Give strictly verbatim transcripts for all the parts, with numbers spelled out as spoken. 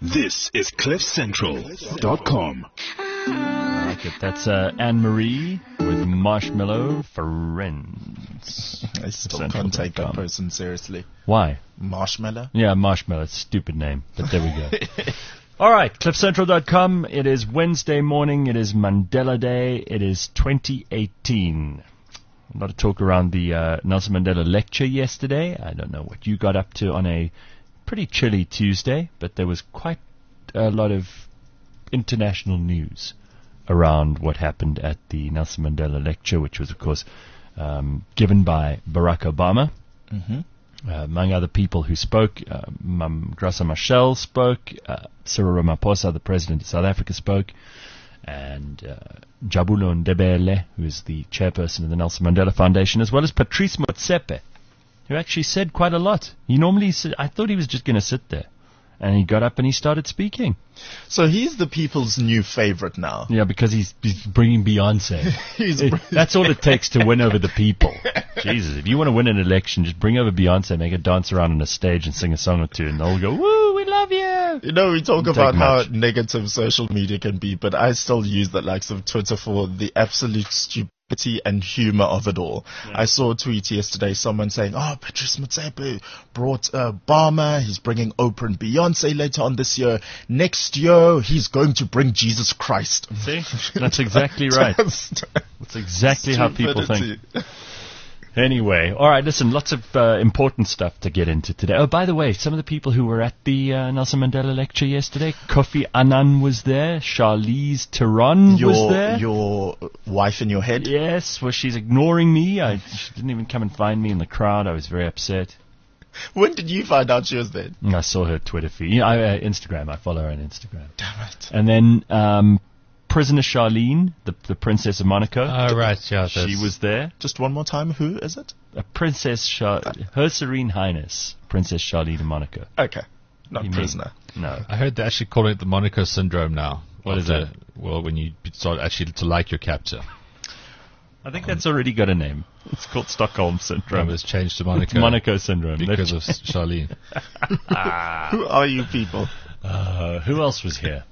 This is cliff central dot com. I like it. That's uh, Anne-Marie with Marshmallow Friends. I still can't take that person seriously. Why? Marshmallow? Yeah, Marshmallow. It's a stupid name, but there we go. All right, cliff central dot com. It is Wednesday morning. It is Mandela Day. It is twenty eighteen. A lot of talk around the uh, Nelson Mandela lecture yesterday. I don't know what you got up to on a pretty chilly Tuesday, but there was quite a lot of international news around what happened at the Nelson Mandela lecture, which was, of course, um, given by Barack Obama. Mm-hmm. Uh, among other people who spoke, uh, Mam Graça Machel spoke, uh, Cyril Ramaphosa, the president of South Africa, spoke, and uh, Jabulo Ndebele, who is the chairperson of the Nelson Mandela Foundation, as well as Patrice Motsepe, who actually said quite a lot. He normally said, I thought he was just going to sit there. And he got up and he started speaking. So he's the people's new favorite now. Yeah, because he's, he's bringing Beyonce. he's it, that's all it takes to win over the people. Jesus, if you want to win an election, just bring over Beyonce, make her dance around on a stage and sing a song or two, and they'll go, woo, we love you. You know, we talk about how much. negative social media can be, but I still use the likes of Twitter for the absolute stupidity and humor of it all. Yeah. I saw a tweet yesterday, someone saying, oh, Patrice Motsepe brought uh, Obama, he's bringing Oprah and Beyonce later on this year. Next year, he's going to bring Jesus Christ. See? That's exactly right. That's exactly how people think. Anyway, all right, listen, lots of uh, important stuff to get into today. Oh, by the way, some of the people who were at the uh, Nelson Mandela lecture yesterday, Kofi Annan was there, Charlize Theron your, was there. Your wife in your head? Yes, well, she's ignoring me. I, she didn't even come and find me in the crowd. I was very upset. When did you find out she was there? I saw her Twitter feed. Yeah, I, uh, Instagram. I follow her on Instagram. Damn it. And then um, Prisoner Charlene, the, the Princess of Monaco. Oh, right, yeah. She was there. Just one more time, who is it? A Princess Char- Her Serene Highness, Princess Charlene of Monaco. Okay, not you prisoner. Mean? No. I heard they actually call it the Monaco syndrome now. What is that? Well, when you start actually to like your captor. I think um, that's already got a name. It's called Stockholm Syndrome. It was changed to Monaco. It's Monaco Syndrome. Because of Charlene. Who are you people? Uh, who else was here?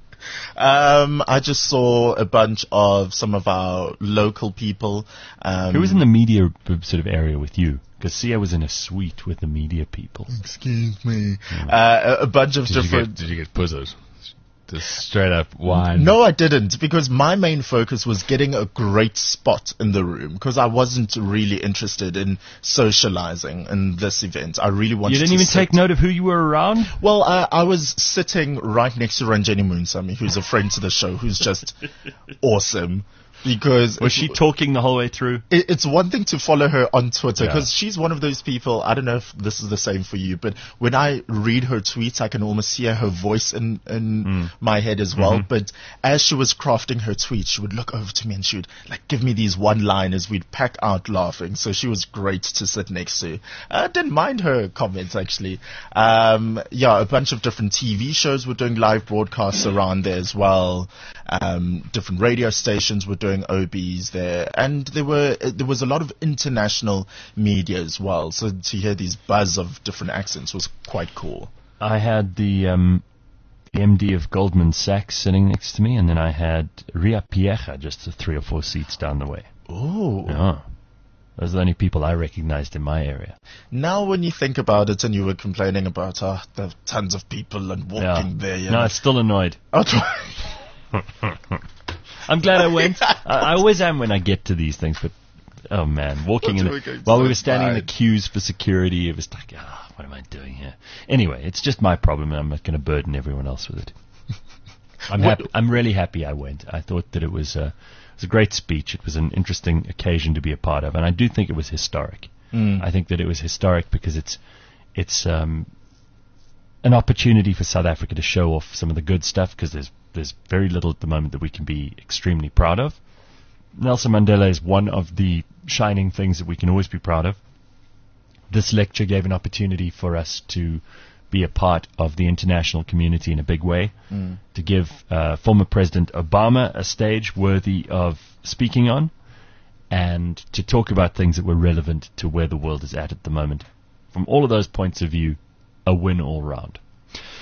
Um, I just saw a bunch of some of our local people. Um, Who was in the media sort of area with you? Because Sia was in a suite with the media people. Excuse me. Mm. Uh, a, a bunch of did different... You get, did you get puzzled? Just straight up wine. No, I didn't, because my main focus was getting a great spot in the room, because I wasn't really interested in socializing in this event. I really wanted to You didn't even sit. take note of who you were around? Well, I, I was sitting right next to Ranjani Moonsamy, who's a friend to the show, who's just awesome. Because was she talking the whole way through? It, it's one thing to follow her on Twitter, because yeah. she's one of those people. I don't know if this is the same for you, but when I read her tweets, I can almost hear her voice in, in mm. my head as well. Mm-hmm. But as she was crafting her tweets, she would look over to me and she would like give me these one-liners. We'd pack out laughing. So she was great to sit next to. I didn't mind her comments, actually. Um, yeah, a bunch of different T V shows were doing live broadcasts around there as well. Um, different radio stations were doing O Bs there, and there were uh, there was a lot of international media as well. So to hear these buzz of different accents was quite cool. I had the, um, the M D of Goldman Sachs sitting next to me, and then I had Ria Piecha just three or four seats down the way. Oh, yeah. Those are the only people I recognized in my area. Now, when you think about it, and you were complaining about uh, the tons of people and walking yeah. there, you no, know. I'm still annoyed. Oh, I'm glad I went. I, I always am when I get to these things, but oh man, walking in the, while we were standing in the queues for security, it was like, ah, oh, what am I doing here? Anyway, it's just my problem, and I'm not going to burden everyone else with it. I'm happy. I'm really happy I went. I thought that it was a, it was a great speech. It was an interesting occasion to be a part of, and I do think it was historic. Mm. I think that it was historic because it's it's um, an opportunity for South Africa to show off some of the good stuff, because there's There's very little at the moment that we can be extremely proud of. Nelson Mandela is one of the shining things that we can always be proud of. This lecture gave an opportunity for us to be a part of the international community in a big way, mm. to give uh, former President Obama a stage worthy of speaking on, and to talk about things that were relevant to where the world is at at the moment. From all of those points of view, a win all round.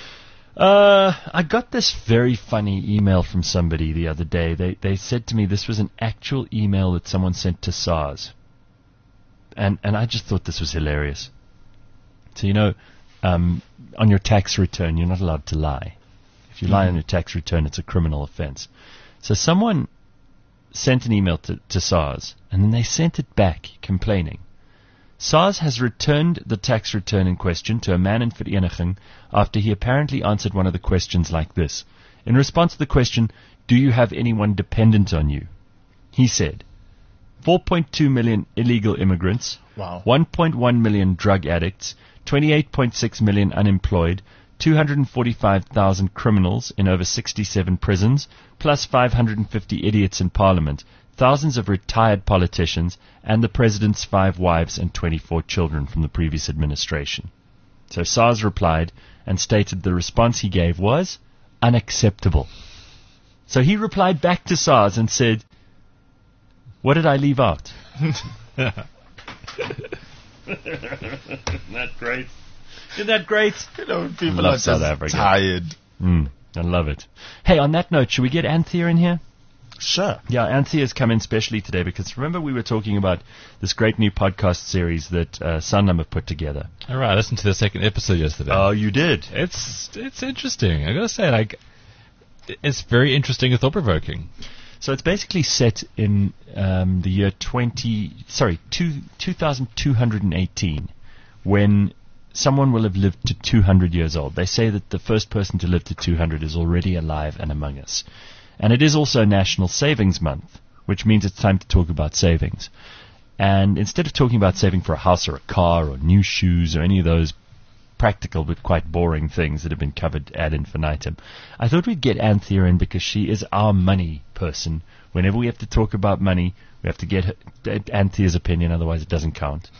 Uh, I got this very funny email from somebody the other day. They they said to me this was an actual email that someone sent to SARS. And and I just thought this was hilarious. So, you know, um, on your tax return, you're not allowed to lie. If you lie on your tax return, it's a criminal offense. So someone sent an email to, to SARS, and then they sent it back complaining. SARS has returned the tax return in question to a man in Vereeniging after he apparently answered one of the questions like this. In response to the question, do you have anyone dependent on you? He said, four point two million illegal immigrants, Wow. one point one million drug addicts, twenty-eight point six million unemployed, two hundred forty-five thousand criminals in over sixty-seven prisons, plus five hundred fifty idiots in parliament, thousands of retired politicians, and the president's five wives and twenty-four children from the previous administration. So SARS replied and stated the response he gave was unacceptable. So he replied back to SARS and said, what did I leave out? Isn't that great? Isn't that great? You know, people Love are South just Africa. tired. Mm, I love it. Hey, on that note, should we get Anthea in here? Sure. Yeah, Anthea's come in specially today because remember we were talking about this great new podcast series that uh, Sanlam have put together. All right, I listened to the second episode yesterday. Oh, you did? It's it's interesting. I gotta say, like, it's very interesting and thought provoking. So it's basically set in um, the year twenty, sorry, two, two thousand two hundred eighteen, when someone will have lived to two hundred years old. They say that the first person to live to two hundred is already alive and among us. And it is also National Savings Month, which means it's time to talk about savings. And instead of talking about saving for a house or a car or new shoes or any of those practical but quite boring things that have been covered ad infinitum, I thought we'd get Anthea in because she is our money person. Whenever we have to talk about money, we have to get her, Anthea's opinion, otherwise it doesn't count.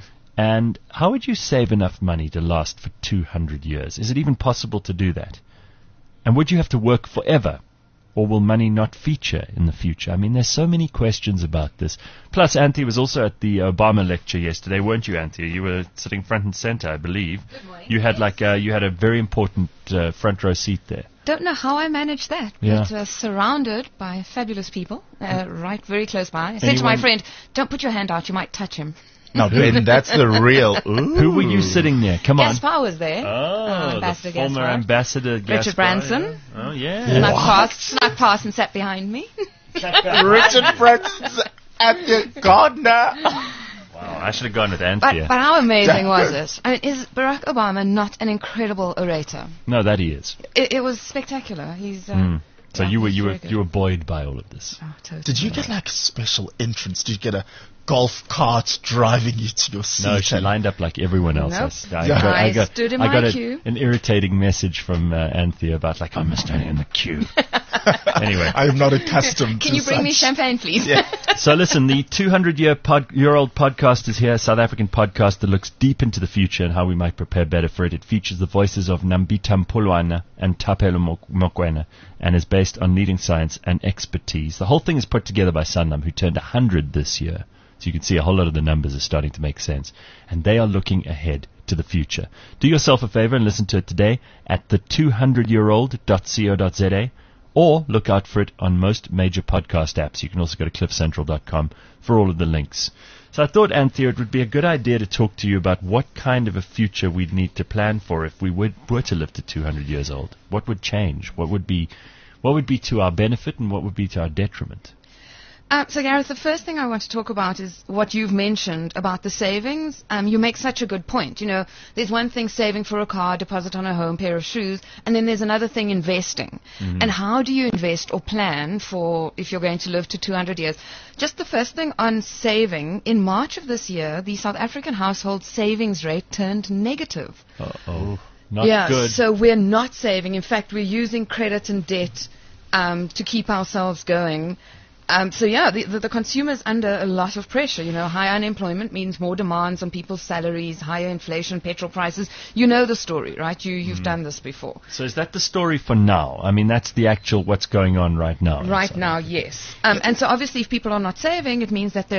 And how would you save enough money to last for two hundred years? Is it even possible to do that? And would you have to work forever? Or will money not feature in the future? I mean, there's so many questions about this. Plus, Anthea was also at the Obama lecture yesterday, weren't you, Anthea? You were sitting front and center, I believe. Good morning. You had Yes. like uh, you had a very important uh, front row seat there. Don't know how I managed that, Yeah. but uh, surrounded by fabulous people, uh, right very close by. I said to my Anyone- friend, don't put your hand out, you might touch him. Now, Ben, that's the real. Ooh. Who were you sitting there? Come on. Gaspar was there. Oh, uh, the Ambassador former Gaspar. ambassador Richard Gaspar, Branson. yeah. Oh, yeah. Snuck past, snuck past and sat behind me. Richard Branson's at the Gardner. Wow, I should have gone with but, Anthea. but how amazing was it? I mean, is Barack Obama not an incredible orator? No, that he is. It, it was spectacular. He's. Uh, Mm. So yeah, you were he's you were very good. you were buoyed by all of this. Oh, totally. Did you get like a special entrance? Did you get a golf cart driving you to your seat? No, she and- lined up like everyone else. Nope. I, I Yeah. got, I I got, stood in I my got a- queue. an irritating message from uh, Anthea about like, I'm standing in the queue. Anyway, I am not accustomed to Can you bring me such- champagne, please? so listen, the two hundred year pod, year old podcast is here, a South African podcast that looks deep into the future and how we might prepare better for it. It features the voices of Nambita Mpolwana and Thapelo Mok- Mokoena and is based on leading science and expertise. The whole thing is put together by Sanlam, who turned one hundred this year. So you can see a whole lot of the numbers are starting to make sense. And they are looking ahead to the future. Do yourself a favor and listen to it today at the two hundred year old dot co dot za or look out for it on most major podcast apps. You can also go to cliff central dot com for all of the links. So I thought, Anthea, it would be a good idea to talk to you about what kind of a future we'd need to plan for if we would, were to live to two hundred years old. What would change? What would be, what would be to our benefit and what would be to our detriment? Uh, so, Gareth, the first thing I want to talk about is what you've mentioned about the savings. Um, you make such a good point. You know, there's one thing saving for a car, deposit on a home, pair of shoes, and then there's another thing investing. Mm-hmm. And how do you invest or plan for if you're going to live to two hundred years? Just the first thing on saving, in March of this year, the South African household savings rate turned negative. Uh-oh. Not yeah, good. so we're not saving. In fact, we're using credit and debt um, to keep ourselves going. Um, so yeah, the, the, the consumer's under a lot of pressure. You know, high unemployment means more demands on people's salaries, higher inflation, petrol prices. You know the story, right? You, you've done this before. So is that the story for now? I mean, that's the actual what's going on right now. in Right South now, Africa. yes. Um, and so obviously if people are not saving, it means that they're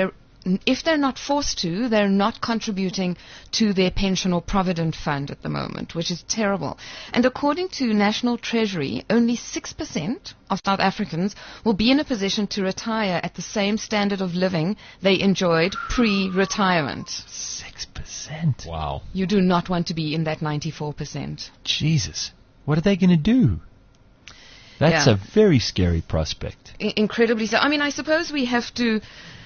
n- if they're not forced to, they're not contributing to their pension or provident fund at the moment, which is terrible. And according to National Treasury, only six percent of South Africans will be in a position to retire at the same standard of living they enjoyed pre-retirement. Six percent. Wow. You do not want to be in that ninety-four percent. Jesus. What are they going to do? That's Yeah. a very scary prospect. I- incredibly so. I mean, I suppose we have to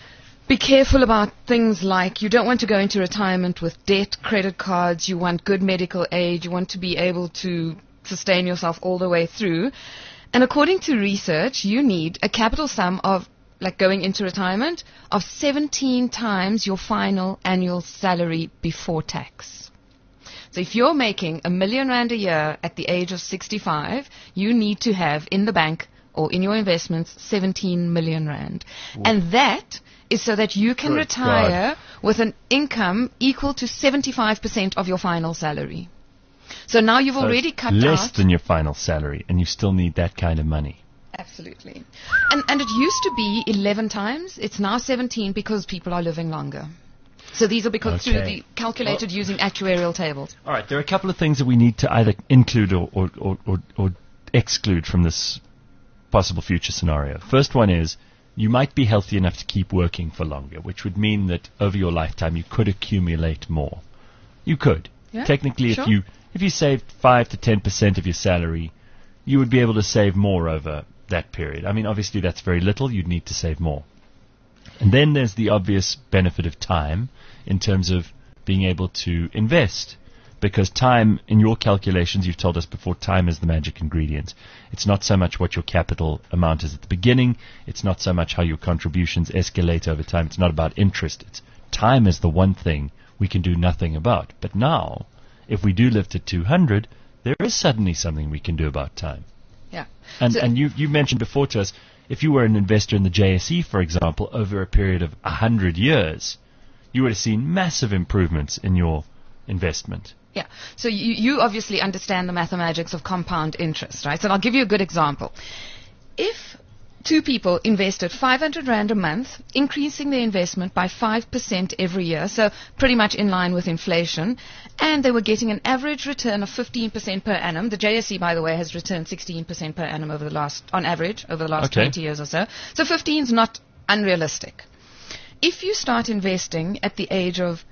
be careful about things like you don't want to go into retirement with debt, credit cards, you want good medical aid, you want to be able to sustain yourself all the way through. And according to research, you need a capital sum of, like going into retirement, of seventeen times your final annual salary before tax. So if you're making a million rand a year at the age of sixty-five, you need to have in the bank or in your investments seventeen million rand. And that is so that you can Good retire with an income equal to seventy-five percent of your final salary. So now you've So already it's cut less out. than your final salary, and you still need that kind of money. Absolutely. And, and it used to be eleven times. It's now seventeen because people are living longer. So these are because through Okay. the calculated using actuarial tables. All right, there are a couple of things that we need to either include or, or, or, or, or exclude from this possible future scenario. First one is you might be healthy enough to keep working for longer, which would mean that over your lifetime you could accumulate more. You could. Yeah, Technically, sure. if you if you saved five to ten percent of your salary, you would be able to save more over that period. I mean, obviously that's very little. You'd need to save more. And then there's the obvious benefit of time in terms of being able to invest. Because time, in your calculations, you've told us before, time is the magic ingredient. It's not so much what your capital amount is at the beginning. It's not so much how your contributions escalate over time. It's not about interest. It's time is the one thing we can do nothing about. But now, if we do live to two hundred, there is suddenly something we can do about time. Yeah. And, So- and you, you mentioned before to us, if you were an investor in the J S E, for example, over a period of one hundred years, you would have seen massive improvements in your investment. Yeah. So you, you obviously understand the mathematics of compound interest, right? So I'll give you a good example. If two people invested five hundred rand a month, increasing their investment by five percent every year, so pretty much in line with inflation, and they were getting an average return of fifteen percent per annum. The J S E, by the way, has returned sixteen percent per annum over the last, on average, over the last Okay. twenty years or so. So fifteen is not unrealistic. If you start investing at the age of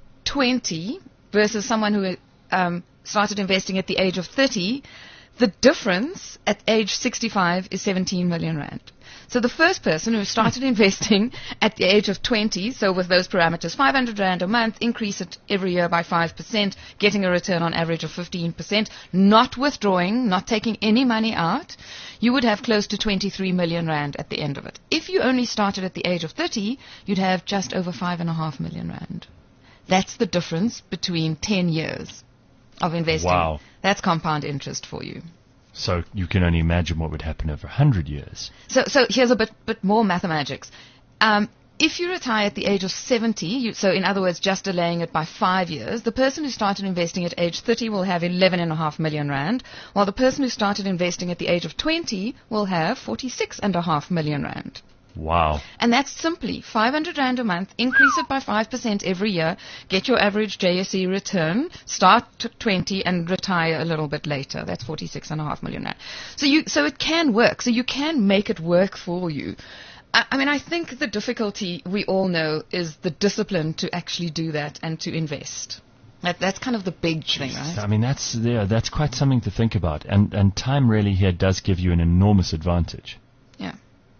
twenty versus someone who um, started investing at the age of thirty, the difference at age sixty-five is seventeen million rand. So the first person who started investing at the age of twenty, so with those parameters, five hundred rand a month, increase it every year by five percent, getting a return on average of fifteen percent, not withdrawing, not taking any money out, you would have close to twenty-three million rand at the end of it. If you only started at the age of thirty, you'd have just over five and a half million rand. That's the difference between ten years of investing. Wow. That's compound interest for you. So you can only imagine what would happen over one hundred years. So, so here's a bit, bit more mathematics. Um, if you retire at the age of seventy, you, so in other words, just delaying it by five years, the person who started investing at age thirty will have eleven and a half million rand, while the person who started investing at the age of twenty will have forty-six and a half million rand. Wow. And that's simply five hundred rand a month, increase it by five percent every year, get your average J S E return, start at twenty and retire a little bit later. That's forty-six and a half million rand. So you, so it can work. So you can make it work for you. I, I mean, I think the difficulty we all know is the discipline to actually do that and to invest. That, that's kind of the big thing, right? I mean, that's yeah, that's quite something to think about. And, and time really here does give you an enormous advantage. Yeah.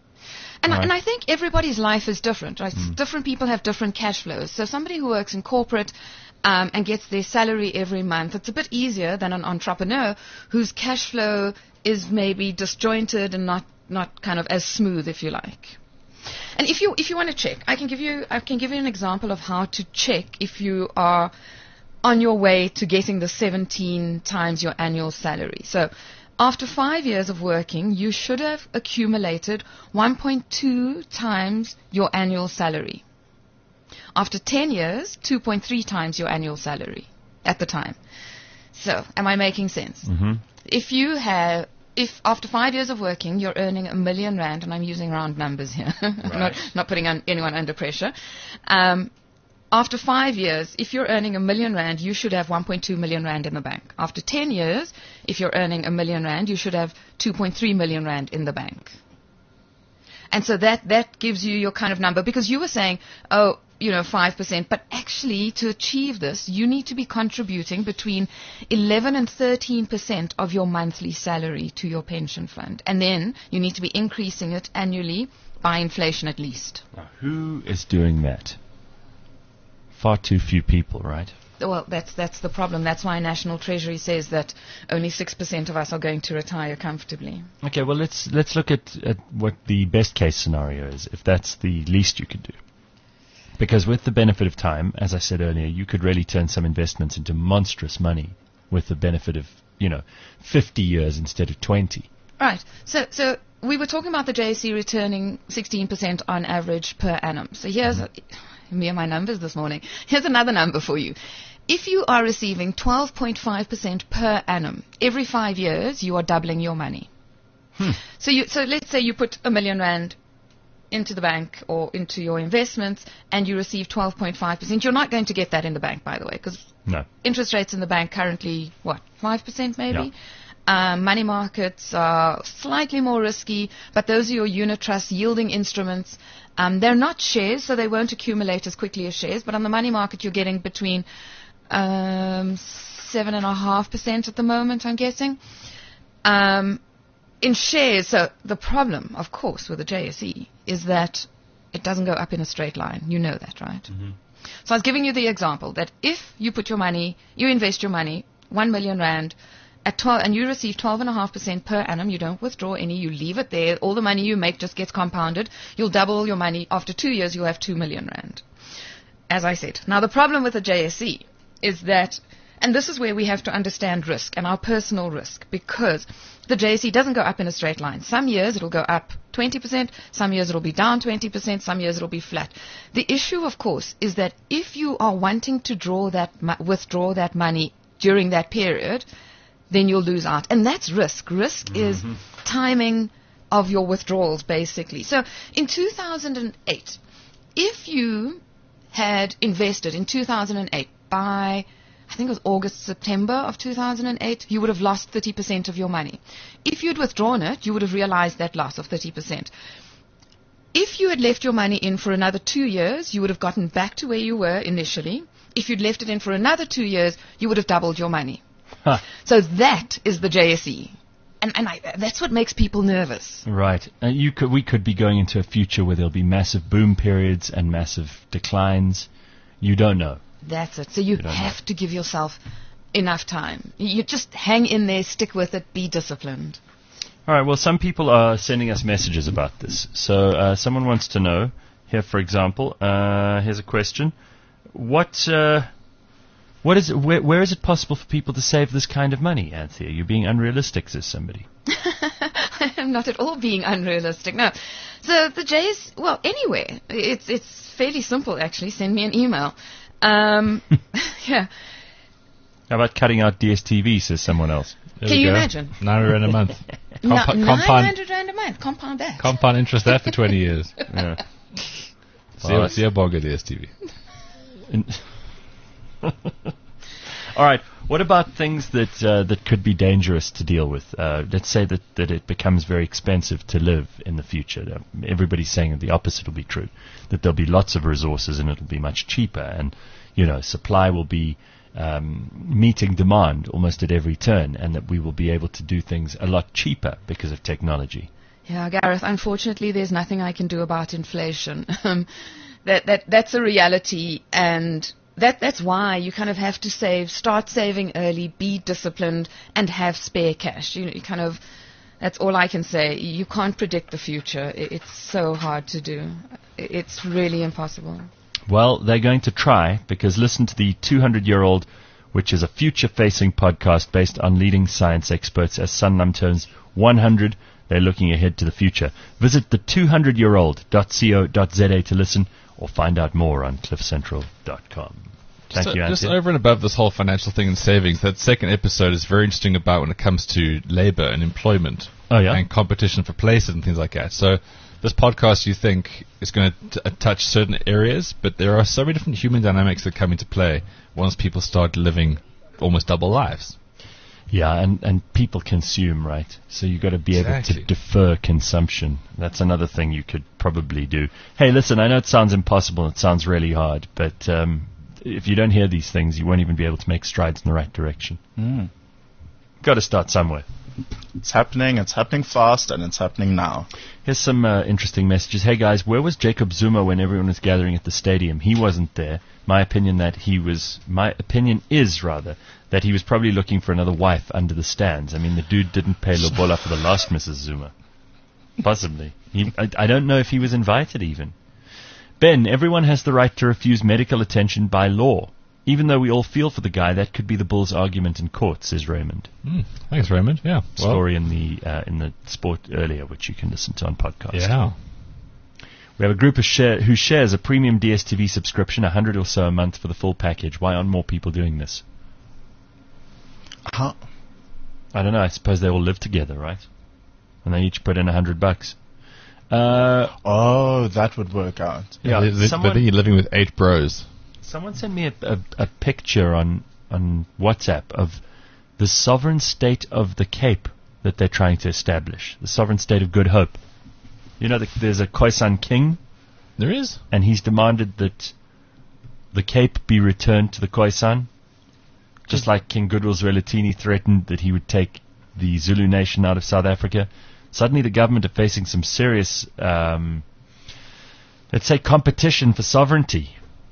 And, Right. and I think everybody's life is different, right? Different people have different cash flows. So somebody who works in corporate um, and gets their salary every month, it's a bit easier than an entrepreneur whose cash flow is maybe disjointed and not, not kind of as smooth, if you like. And if you if you want to check, I can give you I can give you an example of how to check if you are on your way to getting the seventeen times your annual salary. So after five years of working, you should have accumulated one point two times your annual salary. After ten years, two point three times your annual salary at the time. So, am I making sense? Mm-hmm. If you have if after five years of working, you're earning a million rand, and I'm using round numbers here, not, not putting on anyone under pressure. Um, after five years, if you're earning a million rand, you should have one point two million rand in the bank. After ten years, if you're earning a million rand, you should have two point three million rand in the bank. And so that, that gives you your kind of number, because you were saying, oh, you know, five percent, but actually to achieve this, you need to be contributing between eleven and thirteen percent of your monthly salary to your pension fund. And then you need to be increasing it annually by inflation at least. Now, who is doing that? Far too few people, right? Well, that's that's the problem. That's why National Treasury says that only six percent of us are going to retire comfortably. Okay, well, let's let's look at, at what the best case scenario is, if that's the least you could do. Because with the benefit of time, as I said earlier, you could really turn some investments into monstrous money with the benefit of, you know, fifty years instead of twenty. Right. So so we were talking about the J S E returning sixteen percent on average per annum. So here's mm-hmm. me and my numbers this morning. Here's another number for you. If you are receiving twelve point five percent per annum every five years, you are doubling your money. Hmm. So you so let's say you put a million rand into the bank or into your investments and you receive twelve point five percent. You're not going to get that in the bank, by the way, because no. interest rates in the bank currently, what, five percent maybe? Yeah. Um, money markets are slightly more risky, but those are your unit trust yielding instruments. Um, they're not shares, so they won't accumulate as quickly as shares, but on the money market you're getting between um, seven point five percent at the moment, I'm guessing. Um, in shares, so the problem, of course, with the J S E is that it doesn't go up in a straight line. You know that, right? Mm-hmm. So I was giving you the example that if you put your money, you invest your money, one million rand, at twelve, and you receive twelve point five percent per annum, you don't withdraw any, you leave it there, all the money you make just gets compounded, you'll double your money. After two years, you'll have two million rand. As I said. Now, the problem with the J S E is that, and this is where we have to understand risk and our personal risk, because the J S E doesn't go up in a straight line. Some years it'll go up twenty percent, some years it'll be down twenty percent, some years it'll be flat. The issue, of course, is that if you are wanting to draw that mo- withdraw that money during that period, then you'll lose out. And that's risk. Risk mm-hmm. is timing of your withdrawals, basically. So in two thousand eight, if you had invested in two thousand eight by, I think it was August, September of two thousand eight, you would have lost thirty percent of your money. If you'd withdrawn it, you would have realized that loss of thirty percent. If you had left your money in for another two years, you would have gotten back to where you were initially. If you'd left it in for another two years, you would have doubled your money. Huh. So that is the J S E. And, and I, that's what makes people nervous. Right. Uh, you could, we could be going into a future where there'll be massive boom periods and massive declines. You don't know. That's it. So you, you have know. to give yourself enough time. You just hang in there, stick with it, be disciplined. All right. Well, some people are sending us messages about this. So uh, someone wants to know, here, for example, uh, here's a question. What... Uh, What is it, where, where is it possible for people to save this kind of money, Anthea? You're being unrealistic, says somebody. I'm not at all being unrealistic, no. So the J S, well, anywhere. It's it's fairly simple, actually. Send me an email. Um, yeah. How about cutting out D S T V, says someone else. There Can you go. imagine? nine hundred rand a month. Compa- no, nine hundred rand a month. Compound that. Compound interest that for twenty years. Yeah. Well, see a bogger D S T V. All right. What about things that uh, that could be dangerous to deal with? Uh, let's say that, that it becomes very expensive to live in the future. Uh, everybody's saying that the opposite will be true, that there'll be lots of resources and it'll be much cheaper, and you know, supply will be um, meeting demand almost at every turn, and that we will be able to do things a lot cheaper because of technology. Yeah, Gareth, unfortunately there's nothing I can do about inflation. that that that's a reality, and That that's why you kind of have to save, start saving early, be disciplined, and have spare cash. You, you kind of, that's all I can say. You can't predict the future. It, it's so hard to do. It's really impossible. Well, they're going to try, because listen to the two hundred year old, which is a future-facing podcast based on leading science experts as Sanlam turns one hundred. They're looking ahead to the future. Visit the two hundred year old dot co dot za to listen, or find out more on cliff central dot com. Thank So, you, just Anthony. over and above this whole financial thing and savings, that second episode is very interesting about when it comes to labour and employment. Oh, yeah? And competition for places and things like that. So this podcast, you think, is going to t- touch certain areas, but there are so many different human dynamics that come into play once people start living almost double lives. Yeah, and, and people consume, right? So you've got to be able Exactly. to defer consumption. That's another thing you could probably do. Hey, listen, I know it sounds impossible, it sounds really hard, but um, if you don't hear these things, you won't even be able to make strides in the right direction. Mm. Got to start somewhere. It's happening. It's happening fast, and it's happening now. Here's some uh, interesting messages. Hey guys, where was Jacob Zuma when everyone was gathering at the stadium? He wasn't there. My opinion that he was, my opinion is rather, that he was probably looking for another wife under the stands. I mean, the dude didn't pay lobola for the last Missus Zuma. Possibly. He, I, I don't know if he was invited even. Ben, everyone has the right to refuse medical attention by law. Even though we all feel for the guy, that could be the Bulls' argument in court, says Raymond. Mm, thanks, Raymond. Yeah. Well, Story in the uh, in the sport earlier, which you can listen to on podcast. yeah. We have a group of share, who shares a premium D S T V subscription, a hundred or so a month for the full package. Why aren't more people doing this? How? I don't know. I suppose they all live together, right? And they each put in a hundred bucks. Uh, Oh, that would work out. yeah. Li- li- someone, but then you're living with eight bros. someone sent me a, a, a picture on on WhatsApp of the sovereign state of the Cape that they're trying to establish. The sovereign state of Good Hope. You know, the, there's a Khoisan king, There is? and he's demanded that the Cape be returned to the Khoisan, just like King Goodwill Zwelithini threatened that he would take the Zulu nation out of South Africa. Suddenly the government are facing some serious, um, let's say, competition for sovereignty.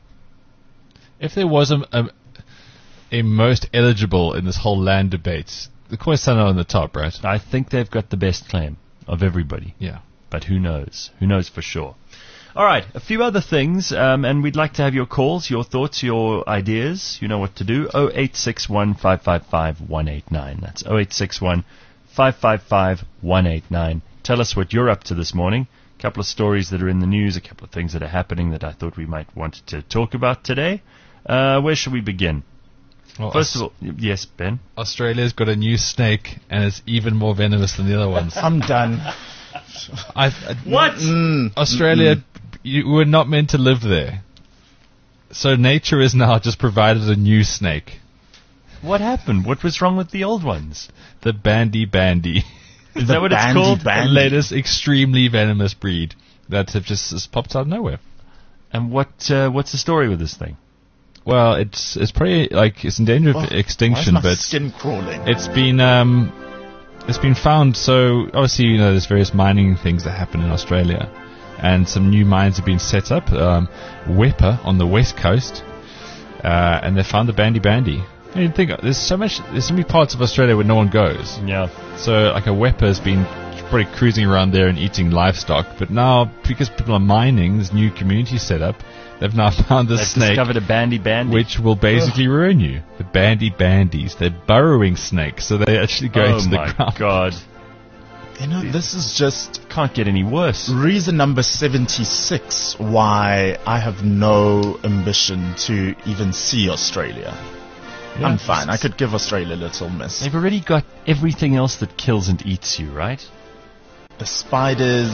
If there was a, a, a most eligible in this whole land debate, the Khoisan are on the top, right? I think they've got the best claim of everybody, Yeah. but who knows? Who knows for sure? All right, a few other things, um, and we'd like to have your calls, your thoughts, your ideas. You know what to do. oh eight six one, five five five, one eight nine. That's oh eight six one, five five five, one eight nine. Tell us what you're up to this morning. A couple of stories that are in the news, a couple of things that are happening that I thought we might want to talk about today. Uh, where should we begin? Well, First Aus- of all, y- yes, Ben? Australia's got a new snake, and it's even more venomous than the other ones. I'm done. I've, uh, What? Mm. Australia, you were not meant to live there. So nature has now just provided a new snake, What happened? What was wrong with the old ones? the Bandy Bandy. Is that what it's Bandy called? Bandy. The latest extremely venomous breed that have just, just popped out of nowhere. And what uh, what's the story with this thing? Well, it's it's pretty like it's in danger of Oh, extinction, why is my but skin crawling? it's been um, it's been found. So obviously, you know, there's various mining things that happen in Australia, and some new mines have been set up. Um, Wepper on the west coast, uh, and they found the Bandy Bandy. And you think there's so much, there's so many parts of Australia where no one goes. Yeah. So like a Wepper has been probably cruising around there and eating livestock, but now because people are mining, this new community set up. They've now found this They've snake, discovered a bandy bandy. which will basically ruin you. The bandy bandies. They're burrowing snakes, so they actually go oh into the my ground. god. You know, this is just Can't get any worse. reason number seventy-six why I have no ambition to even see Australia. Yeah. I'm fine. I could give Australia a little miss. They've already got everything else that kills and eats you, right? The spiders.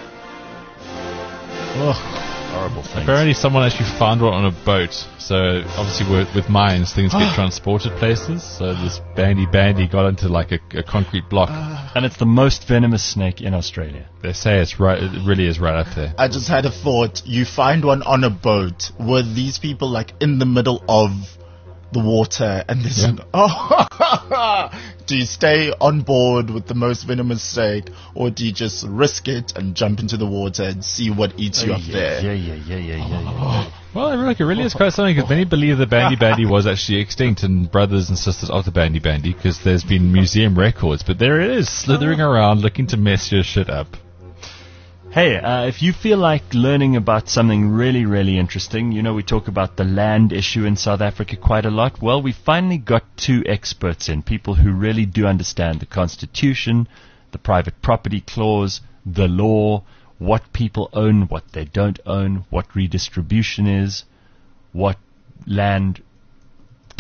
Ugh. Horrible things. Apparently someone actually found one on a boat. So obviously with, with mines, things get transported places. So this bandy bandy got into like a, a concrete block. And it's the most venomous snake in Australia. They say it's right. It really is right up there. I just had a thought. You find one on a boat. Were these people like in the middle of the water and this? Yeah. Oh, do you stay on board with the most venomous snake, or do you just risk it and jump into the water and see what eats you up yeah, there? yeah, yeah, yeah, yeah, yeah, yeah. Well, I like it really is quite something because many believe the bandy bandy was actually extinct and brothers and sisters of the bandy bandy because there's been museum records. But there it is, slithering around looking to mess your shit up. Hey, uh, if you feel like learning about something really, really interesting, you know we talk about the land issue in South Africa quite a lot. Well, we finally got two experts in, people who really do understand the Constitution, the private property clause, the law, what people own, what they don't own, what redistribution is, what land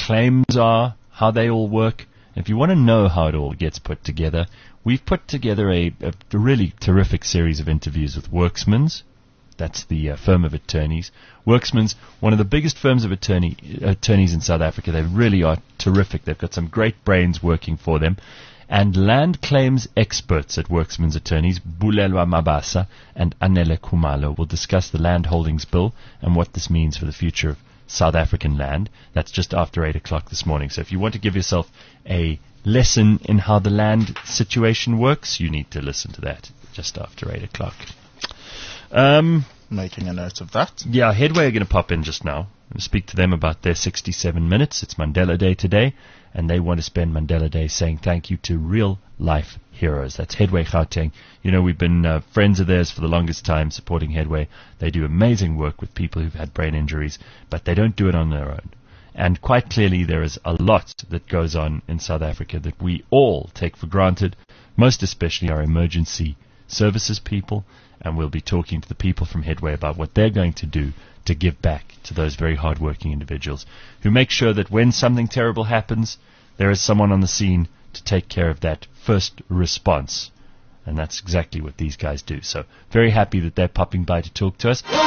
claims are, how they all work. If you want to know how it all gets put together, we've put together a, a really terrific series of interviews with Worksmans. That's the uh, firm of attorneys. Worksmans, one of the biggest firms of attorney attorneys in South Africa. They really are terrific. They've got some great brains working for them. And land claims experts at Worksmans Attorneys, Bulelwa Mabasa and Anele Kumalo, will discuss the Land Holdings Bill and what this means for the future of South African land. That's just after eight o'clock this morning. So if you want to give yourself a lesson in how the land situation works, you need to listen to that just after eight o'clock. Um, Making a note of that. Yeah, Headway are going to pop in just now and speak to them about their sixty-seven minutes. It's Mandela Day today, and they want to spend Mandela Day saying thank you to real-life heroes. That's Headway Gauteng. You know, we've been uh, friends of theirs for the longest time, supporting Headway. They do amazing work with people who've had brain injuries, but they don't do it on their own. And quite clearly there is a lot that goes on in South Africa that we all take for granted, most especially our emergency services people, and we'll be talking to the people from Headway about what they're going to do to give back to those very hard-working individuals who make sure that when something terrible happens, there is someone on the scene to take care of that first response. And that's exactly what these guys do. So very happy that they're popping by to talk to us. All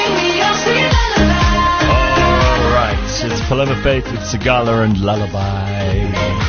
right, so it's Paloma Faith with Sigala and Lullaby.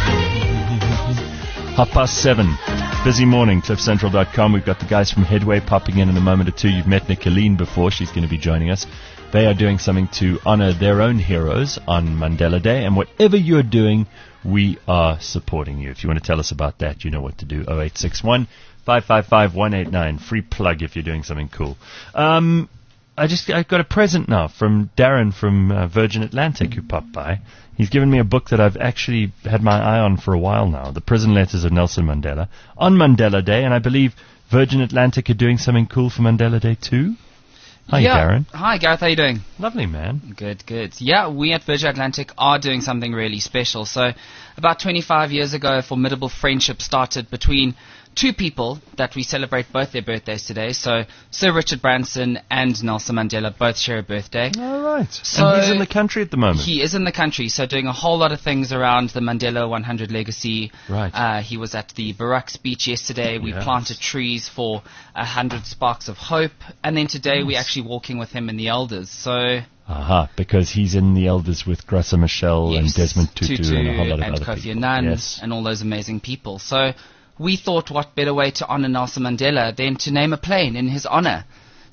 Half past seven. Busy morning, cliff central dot com. We've got the guys from Headway popping in in a moment or two. You've met Nicolene before. She's going to be joining us. They are doing something to honor their own heroes on Mandela Day. And whatever you're doing, we are supporting you. If you want to tell us about that, you know what to do. oh eight six one, five five five, one eight nine. Free plug if you're doing something cool. Um, I just I got a present now from Darren from uh, Virgin Atlantic who popped by. He's given me a book that I've actually had my eye on for a while now, The Prison Letters of Nelson Mandela, on Mandela Day, and I believe Virgin Atlantic are doing something cool for Mandela Day too. Hi, yeah. Darren. Hi, Gareth. How you doing? Lovely, man. Good, good. Yeah, we at Virgin Atlantic are doing something really special. So about twenty-five years ago, a formidable friendship started between two people that we celebrate both their birthdays today. So Sir Richard Branson and Nelson Mandela both share a birthday. All right. So and he's in the country at the moment. He is in the country, so doing a whole lot of things around the Mandela one hundred legacy. Right. Uh, he was at the Barak speech yesterday. We Yes. planted trees for one hundred sparks of hope. And then today Nice. we're actually walking with him in the elders. So... Aha, because he's in the elders with Graça Machel and Yes, Desmond Tutu, Tutu and a whole lot of and other Kofi people. Annan Yes. and all those amazing people. So we thought what better way to honor Nelson Mandela than to name a plane in his honor.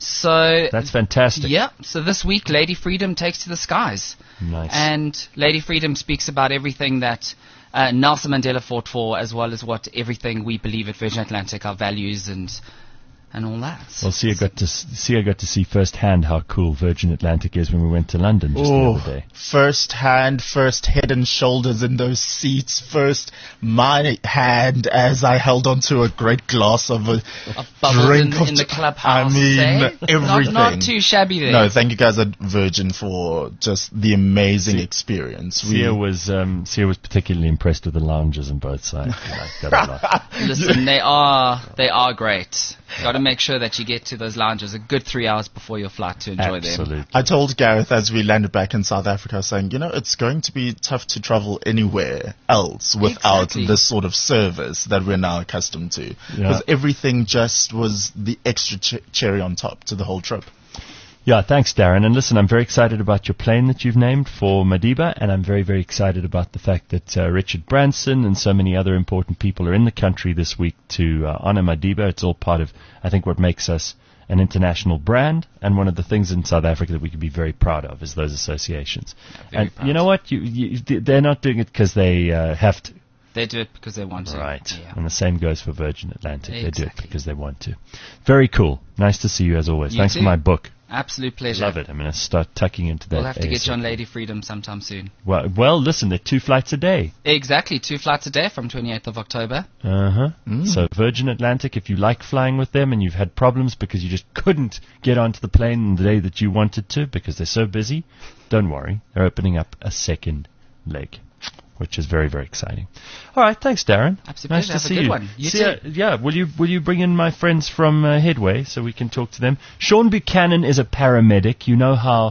So That's fantastic. yeah, so this week Lady Freedom takes to the skies. Nice. And Lady Freedom speaks about everything that uh, Nelson Mandela fought for, as well as what everything we believe at Virgin Atlantic, our values and and all that. Well, see, I got to s- see. I got to see firsthand how cool Virgin Atlantic is when we went to London just Oh, the other day. first hand, first head and shoulders in those seats. First, my hand as I held onto a great glass of a Of bubbles drink in, of in the t- clubhouse. I mean, eh? everything. Not, not too shabby there. No, thank you guys at Virgin for just the amazing See- experience. Sia was um, Sia was particularly impressed with the lounges on both sides. Like, got a lot. Listen, they are they are great. Got to make sure that you get to those lounges a good three hours before your flight to enjoy them. Absolutely. I told Gareth as we landed back in South Africa, I was saying, you know, it's going to be tough to travel anywhere else without Exactly. this sort of service that we're now accustomed to. Yeah. Because everything just was the extra ch- cherry on top to the whole trip. Yeah, thanks, Darren. And listen, I'm very excited about your plane that you've named for Madiba, and I'm very, very excited about the fact that uh, Richard Branson and so many other important people are in the country this week to uh, honor Madiba. It's all part of, I think, what makes us an international brand, and one of the things in South Africa that we can be very proud of is those associations. very And proud. you know what? You, you, they're not doing it because they uh, have to. They do it because they want to. Right. Yeah. And the same goes for Virgin Atlantic. They do it Exactly. because they want to. Very cool. Nice to see you as always. You Thanks too. for my book. Absolute pleasure. Love it. I'm going to start tucking into that. We'll have to get you on ASAP. Lady Freedom sometime soon. Well, well, listen, there are two flights a day. Exactly, two flights a day from twenty-eighth of October. Uh-huh. Mm. So Virgin Atlantic, if you like flying with them and you've had problems because you just couldn't get onto the plane on the day that you wanted to because they're so busy, don't worry. They're opening up a second leg, which is very, very exciting. All right, thanks, Darren. Absolute nice pleasure. to Have a see good you. one. You See, uh, too. yeah, will you will you bring in my friends from uh, Headway so we can talk to them? Sean Buchanan is a paramedic. You know how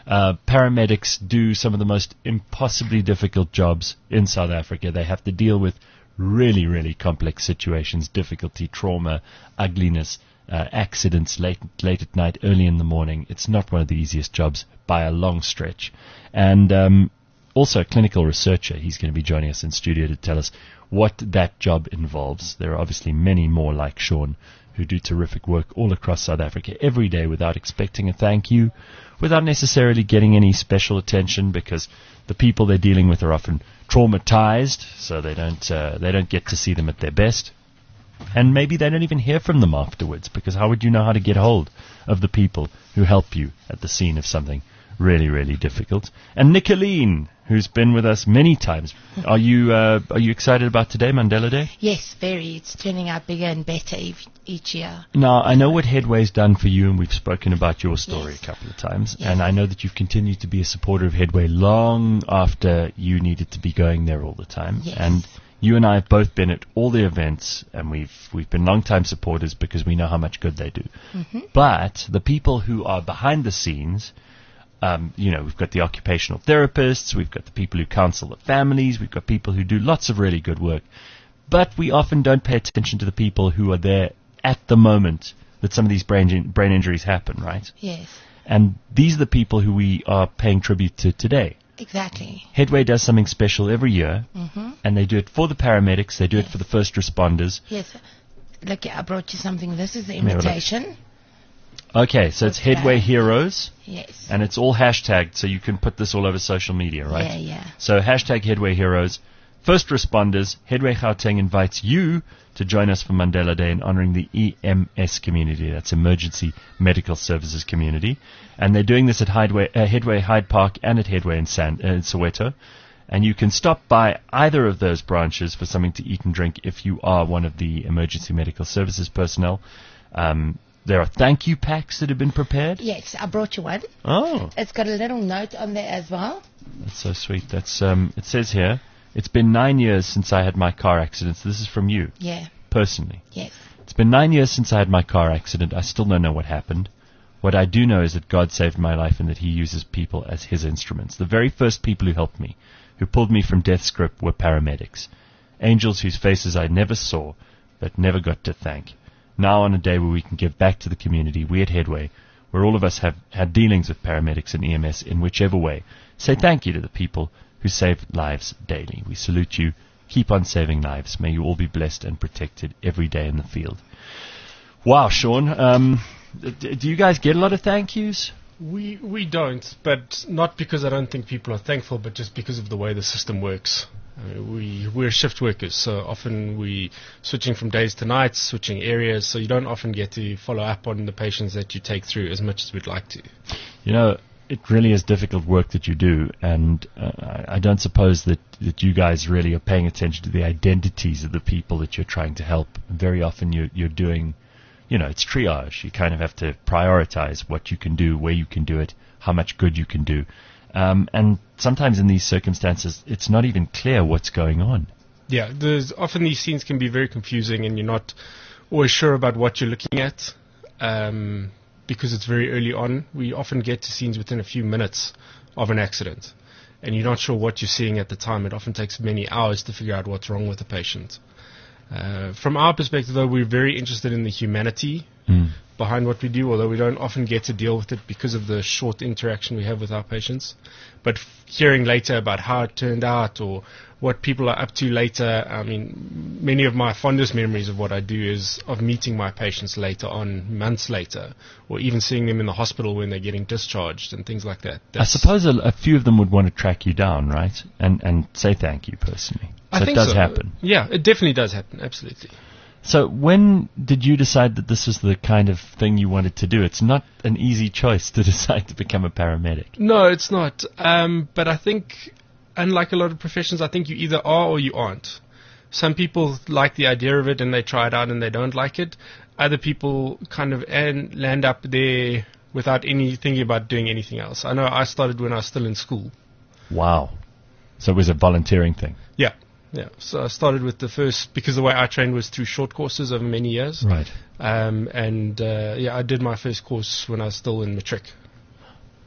Uh, paramedics do some of the most impossibly difficult jobs in South Africa. They have to deal with really, really complex situations, difficulty, trauma, ugliness, uh, accidents late, late at night, early in the morning. It's not one of the easiest jobs by a long stretch. And um, also a clinical researcher. He's going to be joining us in studio to tell us what that job involves. There are obviously many more like Sean who do terrific work all across South Africa every day without expecting a thank you, without necessarily getting any special attention, because the people they're dealing with are often traumatized, so they don't uh, they don't get to see them at their best. And maybe they don't even hear from them afterwards, because how would you know how to get hold of the people who help you at the scene of something really, really difficult? And Nicoline, who's been with us many times. Are you uh, are you excited about today, Mandela Day? Yes, very. It's turning out bigger and better each, each year. Now, I know what Headway's done for you, and we've spoken about your story Yes. a couple of times. Yes. And I know that you've continued to be a supporter of Headway long after you needed to be going there all the time. Yes. And you and I have both been at all the events, and we've we've been long-time supporters because we know how much good they do. Mm-hmm. But the people who are behind the scenes, Um, you know, we've got the occupational therapists, we've got the people who counsel the families, we've got people who do lots of really good work. But we often don't pay attention to the people who are there at the moment that some of these brain, in- brain injuries happen, right? Yes, And these are the people who we are paying tribute to today. exactly. Headway does something special every year, Mm-hmm. and they do it for the paramedics, they do it Yes. for the first responders. Yes. Look, I brought you something. This is the have a look. invitation. Okay, so it's Okay. Headway Heroes, Yes. and it's all hashtagged, so you can put this all over social media, right? Yeah, yeah. So hashtag Headway Heroes. First responders, Headway Gauteng invites you to join us for Mandela Day in honoring the E M S community. That's Emergency Medical Services Community. And they're doing this at Headway, uh, Headway Hyde Park and at Headway in, San, uh, in Soweto. And you can stop by either of those branches for something to eat and drink if you are one of the Emergency Medical Services personnel. Um, there are thank you packs that have been prepared. Yes, I brought you one. Oh, It's got a little note on there as well. that's so sweet. That's um, it says here, it's been nine years since I had my car accident. So this is from you, Yeah. personally. Yes. It's been nine years since I had my car accident. I still don't know what happened. What I do know is that God saved my life and that He uses people as His instruments. The very first people who helped me, who pulled me from death's grip, were paramedics. Angels whose faces I never saw, but never got to thank. Now on a day where we can give back to the community, we at Headway, where all of us have had dealings with paramedics and E M S in whichever way, say thank you to the people who save lives daily. We salute you. Keep on saving lives. May you all be blessed and protected every day in the field. Wow, Sean. Um, d- do you guys get a lot of thank yous? We we don't, but not because I don't think people are thankful, but just because of the way the system works. Uh, we we're shift workers, so often we switching from days to nights, switching areas, so you don't often get to follow up on the patients that you take through as much as we'd like to. You know, it really is difficult work that you do, and uh, I I don't suppose that, that you guys really are paying attention to the identities of the people that you're trying to help. Very often you're, you're doing, you know, it's triage. You kind of have to prioritize what you can do, where you can do it, how much good you can do. Um, and sometimes in these circumstances, it's not even clear what's going on. Yeah, there's often these scenes can be very confusing, and you're not always sure about what you're looking at. Um, because it's very early on, we often get to scenes within a few minutes of an accident, and you're not sure what you're seeing at the time. It often takes many hours to figure out what's wrong with the patient. Uh, from our perspective, though, we're very interested in the humanity Mm. behind what we do, although we don't often get to deal with it because of the short interaction we have with our patients. But f- hearing later about how it turned out or what people are up to later, I mean, many of my fondest memories of what I do is of meeting my patients later on, months later, or even seeing them in the hospital when they're getting discharged and things like that. I That's- suppose a, a few of them would want to track you down, right? And and say thank you personally. So I think it does so. happen. Yeah, it definitely does happen, absolutely. So when did you decide that this was the kind of thing you wanted to do? It's not an easy choice to decide to become a paramedic. No, it's not. Um, but I think, unlike a lot of professions, I think you either are or you aren't. Some people like the idea of it and they try it out and they don't like it. Other people kind of and land up there without any thinking about doing anything else. I know I started when I was still in school. Wow. So it was a volunteering thing. Yeah, yeah. So I started with the first, because the way I trained was through short courses over many years. Right. Um, and uh, yeah, I did my first course when I was still in matric.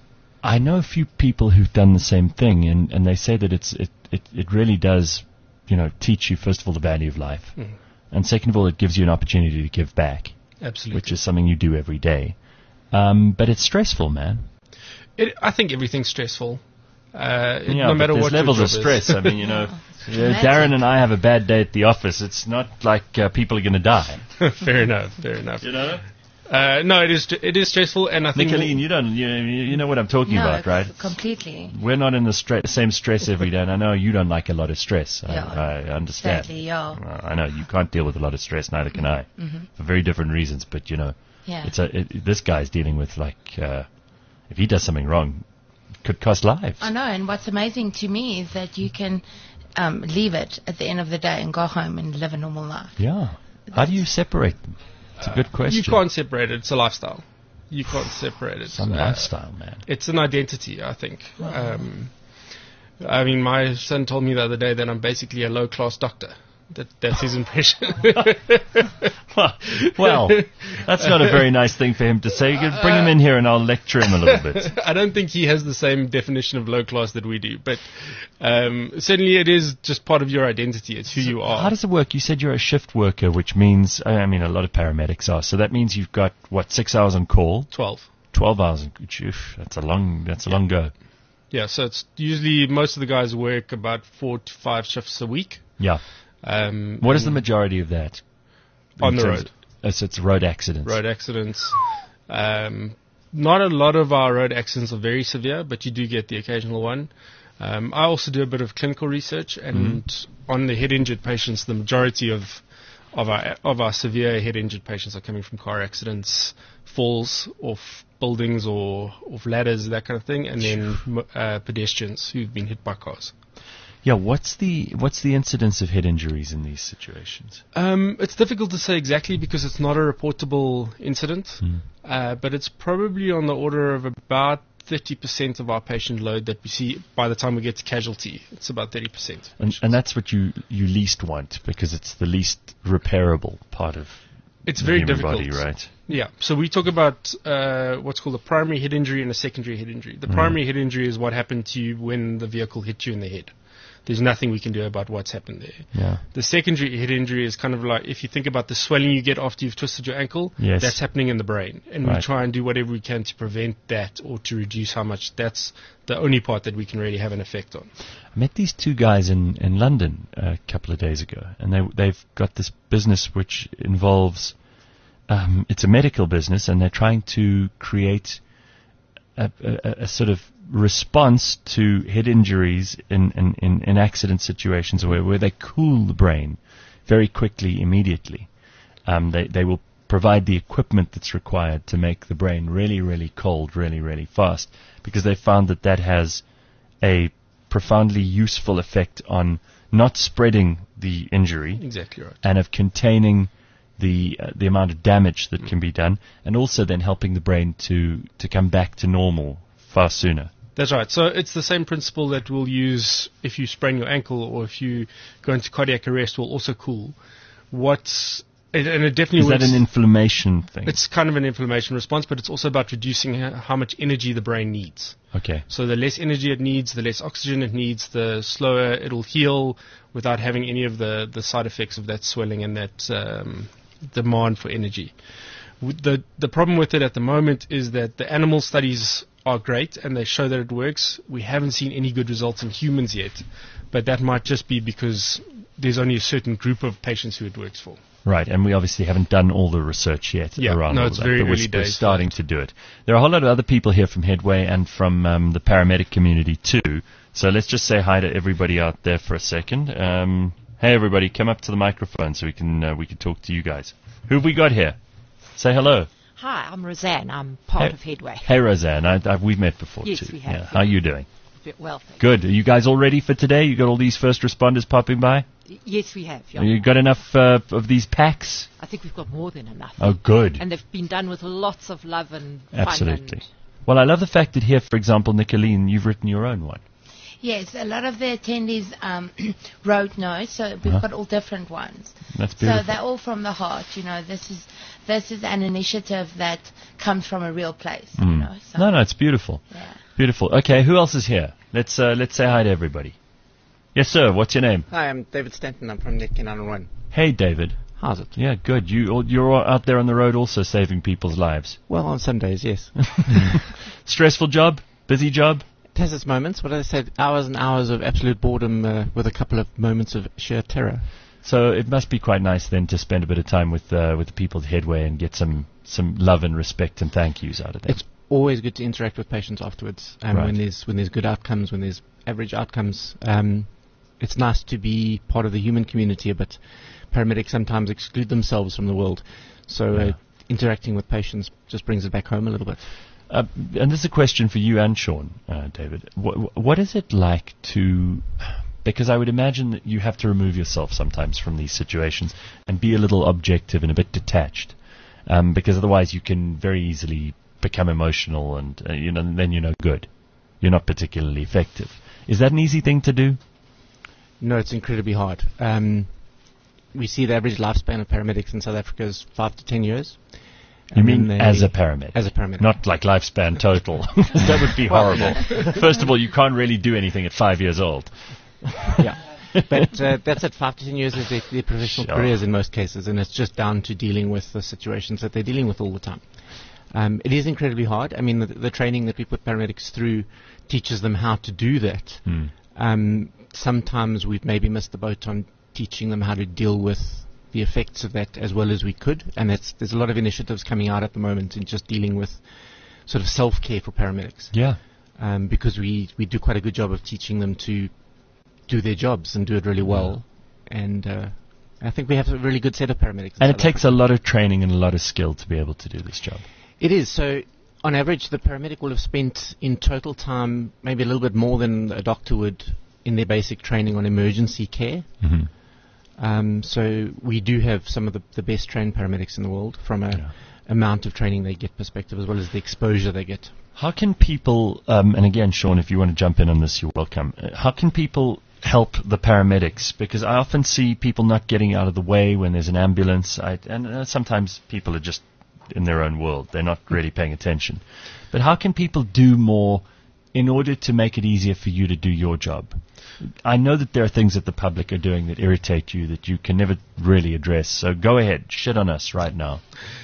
I know a few people who've done the same thing, and, and they say that it's it, it, it really does, you know, teach you, first of all, the value of life. Mm. And second of all, it gives you an opportunity to give back, Absolutely. which is something you do every day. Um, but it's stressful, man. It, I think everything's stressful. Uh, it- Yeah, no but matter there's what levels your of job stress. Is. I mean, you know, yeah, Darren and I have a bad day at the office. It's not like uh, people are going to die. Fair enough. Fair enough. You know? Uh, no, it is. It is stressful, and I think Nicolene, you don't, you, you know what I'm talking no, about, right? completely. We're not in the stre- same stress every day, and I know you don't like a lot of stress. I, Yeah. I understand. Sadly, yeah. Uh, I know you can't deal with a lot of stress, neither can I, Mm-hmm. for very different reasons. But you know, Yeah. it's a it, this guy's dealing with like uh, if he does something wrong, it could cost lives. I know, and what's amazing to me is that you can um, leave it at the end of the day and go home and live a normal life. Yeah. How do you separate them? It's a good question. you can't separate it. It's a lifestyle. You can't separate it. Some Uh, lifestyle, man. It's an identity, I think. Um, I mean, my son told me the other day that I'm basically a low-class doctor. That, that's his impression. Well, that's not a very nice thing for him to say. You could bring him in here and I'll lecture him a little bit. I don't think he has the same definition of low class that we do, but um, certainly it is just part of your identity. It's who you are. How does it work? You said you're a shift worker, which means, I mean, a lot of paramedics are. So that means you've got, what, six hours on call? twelve. twelve hours. On, oof, that's a long, that's a long go. Yeah, so it's usually most of the guys work about four to five shifts a week. Yeah. Um, What is the and majority of that? On In the terms- road. Oh, so it's road accidents. road accidents? Um, not a lot of our road accidents are very severe, but you do get the occasional one. Um, I also do a bit of clinical research, and on the head injured patients, the majority of of our of our severe head injured patients are coming from car accidents, falls off buildings or off ladders, that kind of thing, and then m- uh, pedestrians who've been hit by cars. Yeah, what's the what's the incidence of head injuries in these situations? Um, it's difficult to say exactly because it's not a reportable incident, uh, but it's probably on the order of about thirty percent of our patient load that we see by the time we get to casualty. It's about thirty percent. And, and that's what you, you least want because it's the least repairable part of It's the very human difficult. body, right? Yeah, so we talk about uh, what's called a primary head injury and a secondary head injury. The primary head injury is what happened to you when the vehicle hit you in the head. There's nothing we can do about what's happened there. Yeah. The secondary head injury is kind of like if you think about the swelling you get after you've twisted your ankle, Yes. that's happening in the brain. And Right. we try and do whatever we can to prevent that or to reduce how much. That's the only part that we can really have an effect on. I met these two guys in, in London a couple of days ago, and they they've got this business which involves um, it's a medical business, and they're trying to create a, a, a sort of response to head injuries in, in, in, in accident situations where, where they cool the brain very quickly, immediately. Um, they they will provide the equipment that's required to make the brain really, really cold, really, really fast, because they found that that has a profoundly useful effect on not spreading the injury Exactly right. and of containing the uh, the amount of damage that can be done, and also then helping the brain to, to come back to normal far sooner. That's right. So it's the same principle that we'll use if you sprain your ankle or if you go into cardiac arrest. Will also cool. What's and and it definitely Is that works. an inflammation thing? It's kind of an inflammation response, but it's also about reducing h- how much energy the brain needs. Okay. So the less energy it needs, the less oxygen it needs, the slower it'll heal without having any of the, the side effects of that swelling and that um, demand for energy. W- The the problem with it at the moment is that the animal studies are great and they show that it works. We haven't seen any good results in humans yet, but that might just be because there's only a certain group of patients who it works for. Right, and we obviously haven't done all the research yet Yeah, around no, all it's that, very but we're, early we're days for starting to do it. There are a whole lot of other people here from Headway and from um, the paramedic community too, so let's just say hi to everybody out there for a second. Um, hey everybody, come up to the microphone so we can uh, we can talk to you guys. Who have we got here? Say hello. Hi, I'm Roseanne. I'm part Hey- of Headway. Hey Roseanne, I, I, we've met before Yes, too. we have, Yeah. How are you doing? Well, thank Good. Are you guys all ready for today? You got all these first responders popping by? you. Yes, we have. Yeah. You got enough uh, of these packs? I think we've got more than enough. Oh, good. And they've been done with lots of love and Absolutely. fun. Well, I love the fact that here, for example, Nicolene, you've written your own one. Yes, a lot of the attendees um, wrote notes, so we've Uh-huh. got all different ones. That's beautiful. So they're all from the heart. You know, this is this is an initiative that comes from a real place. You Mm. know, so No, no, it's beautiful. yeah. Beautiful. Okay, who else is here? Let's uh, let's say hi to everybody. Yes, sir. What's your name? Hi, I'm David Stanton. I'm from Netkin on One. Hey, David. How's it? Yeah, good. You you're out there on the road also saving people's lives. Well, on some days, yes. Stressful job, busy job. It has its moments, but as I said, hours and hours of absolute boredom uh, with a couple of moments of sheer terror. So it must be quite nice then to spend a bit of time with uh, with the people at Headway and get some some love and respect and thank yous out of them. It's always good to interact with patients afterwards, um, Right. when there's when there's good outcomes, when there's average outcomes. Um, it's nice to be part of the human community, but paramedics sometimes exclude themselves from the world. So uh, Yeah. interacting with patients just brings it back home a little bit. Uh, and this is a question for you and Sean, uh, David. Wh- what is it like to... Because I would imagine that you have to remove yourself sometimes from these situations and be a little objective and a bit detached, um, because otherwise you can very easily become emotional and uh, you know, and then you're no good. You're not particularly effective. Is that an easy thing to do? No, it's incredibly hard. Um, we see the average lifespan of paramedics in South Africa is five to ten years. You And mean then they- as a paramedic? As a paramedic. Not like lifespan total. That would be Well, horrible. First of all, you can't really do anything at five years old. Yeah. But uh, that's at five to ten years of their, their professional Sure. careers in most cases, and it's just down to dealing with the situations that they're dealing with all the time. Um, it is incredibly hard. I mean, the, the training that we put paramedics through teaches them how to do that. Hmm. Um, sometimes we've maybe missed the boat on teaching them how to deal with the effects of that as well as we could, and that's, there's a lot of initiatives coming out at the moment in just dealing with sort of self-care for paramedics. Yeah. Um, because we, we do quite a good job of teaching them to do their jobs and do it really well. And uh, I think we have a really good set of paramedics. in And it South takes Africa. a lot of training and a lot of skill to be able to do this job. It is. So on average, the paramedic will have spent in total time maybe a little bit more than a doctor would in their basic training on emergency care. Mhm. Um, so we do have some of the, the best trained paramedics in the world from a Yeah. amount of training they get perspective as well as the exposure they get. How can people, um, and again, Sean, if you want to jump in on this, you're welcome. Uh, How can people help the paramedics? Because I often see people not getting out of the way when there's an ambulance, I, and uh, sometimes people are just in their own world. They're not really paying attention. But how can people do more in order to make it easier for you to do your job? I know that there are things that the public are doing that irritate you that you can never really address. So go ahead, shit on us right now.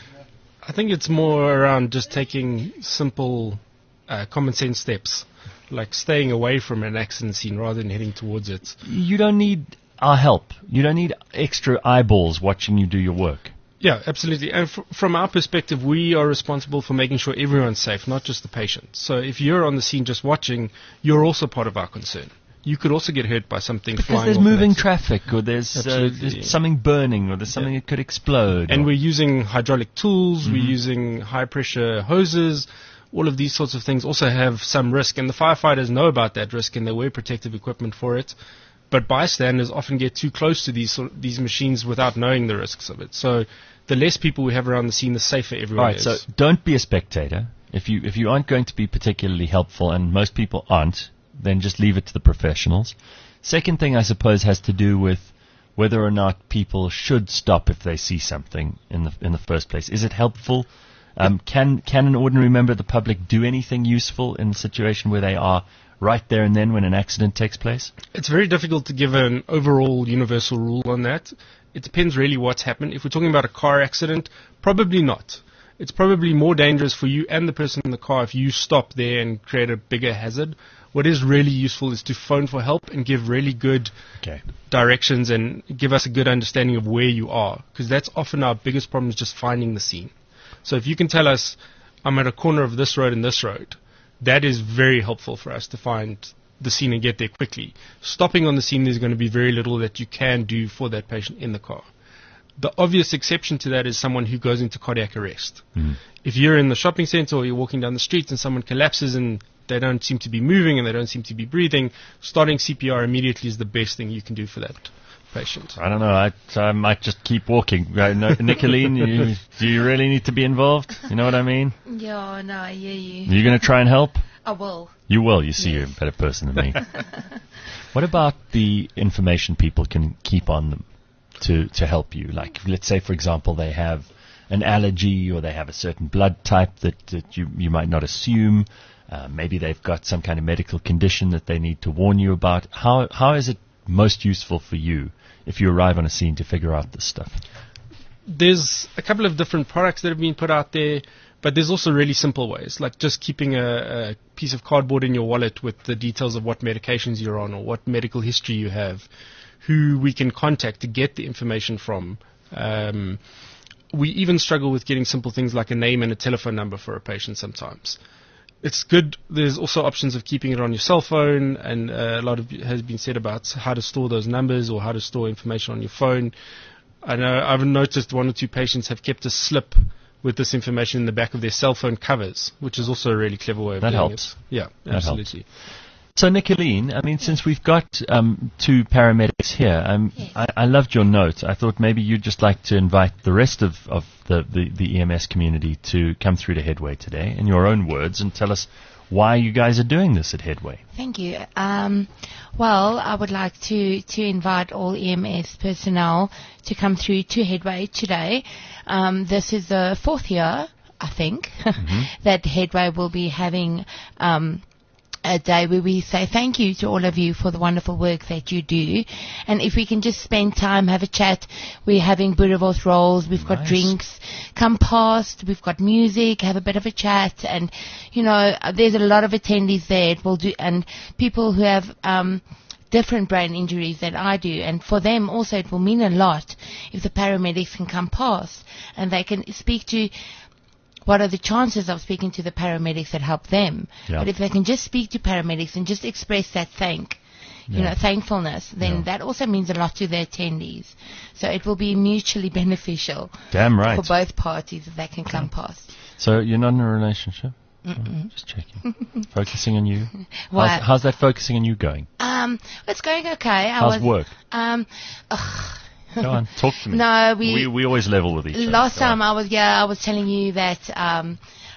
I think it's more around just taking simple, uh, common sense steps, like staying away from an accident scene rather than heading towards it. You don't need our help. You don't need extra eyeballs watching you do your work. Yeah, absolutely. And f- from our perspective, we are responsible for making sure everyone's safe, not just the patient. So if you're on the scene just watching, you're also part of our concern. You could also get hurt by something Because flying there's off an moving accident. traffic, or there's, uh, Absolutely. there's something burning, or there's something that could explode. And or- we're using hydraulic tools, Mhm. we're using high pressure hoses. All of these sorts of things also have some risk, and the firefighters know about that risk and they wear protective equipment for it. But bystanders often get too close to these sort these machines without knowing the risks of it. So the less people we have around the scene, the safer everyone All right, is. so don't be a spectator. If you if you aren't going to be particularly helpful, and most people aren't, then just leave it to the professionals. Second thing, I suppose, has to do with whether or not people should stop if they see something in the in the first place. Is it helpful? Um, can can an ordinary member of the public do anything useful in a situation where they are right there and then when an accident takes place? It's very difficult to give an overall universal rule on that. It depends really what's happened. If we're talking about a car accident, probably not. It's probably more dangerous for you and the person in the car if you stop there and create a bigger hazard. What is really useful is to phone for help and give really good Okay. directions and give us a good understanding of where you are, because that's often our biggest problem, is just finding the scene. So if you can tell us, I'm at a corner of this road and this road, that is very helpful for us to find the scene and get there quickly. Stopping on the scene, there's going to be very little that you can do for that patient in the car. The obvious exception to that is someone who goes into cardiac arrest. Mhm. If you're in the shopping center or you're walking down the street and someone collapses and they don't seem to be moving and they don't seem to be breathing, starting C P R immediately is the best thing you can do for that patient. I don't know. I, I might just keep walking. Right, no, Nicolene, you, do you really need to be involved? You know what I mean? Yeah, no, I hear you. Are you going to try and help? I will. You will. You see, Yes. you're a better person than me. What about the information people can keep on them to, to help you? Like, let's say, for example, they have an allergy, or they have a certain blood type that, that you, you might not assume. Uh, maybe they've got some kind of medical condition that they need to warn you about. How how is it most useful for you if you arrive on a scene to figure out this stuff? There's a couple of different products that have been put out there, but there's also really simple ways, like just keeping a, a piece of cardboard in your wallet with the details of what medications you're on or what medical history you have, who we can contact to get the information from. Um, we even struggle with getting simple things like a name and a telephone number for a patient sometimes. It's good. There's also options of keeping it on your cell phone, and uh, a lot of has been said about how to store those numbers or how to store information on your phone. I know I've noticed one or two patients have kept a slip with this information in the back of their cell phone covers, which is also a really clever way of That doing helps. it. Yeah, That absolutely. helps. So, Nicoline, I mean, since we've got um, two paramedics here, um, Yes. I, I loved your note. I thought maybe you'd just like to invite the rest of, of the, the, the E M S community to come through to Headway today, in your own words, and tell us why you guys are doing this at Headway. Thank you. Um, well, I would like to, to invite all E M S personnel to come through to Headway today. Um, this is the fourth year, I think, mm-hmm. that Headway will be having um, a day where we say thank you to all of you for the wonderful work that you do. And if we can just spend time, have a chat. We're having boerewors rolls, we've got Nice. drinks, come past, we've got music, have a bit of a chat. And, you know, there's a lot of attendees there. It will do, and people who have um, different brain injuries than I do. And for them also it will mean a lot if the paramedics can come past and they can speak to what are the chances of speaking to the paramedics that help them. Yeah. But if they can just speak to paramedics and just express that thank, you Yeah. know, thankfulness, then Yeah. that also means a lot to the attendees. So it will be mutually beneficial Damn right. for both parties if they can come past. So you're not in a relationship? Mm-mm. Oh, just checking. Focusing on you. Why? How's, how's that focusing on you going? Um, it's going okay. I How's was, work? Um, ugh. Go on, talk to me. No, we, we we always level with each other. Last Go on. time I was, yeah, I was telling you that um,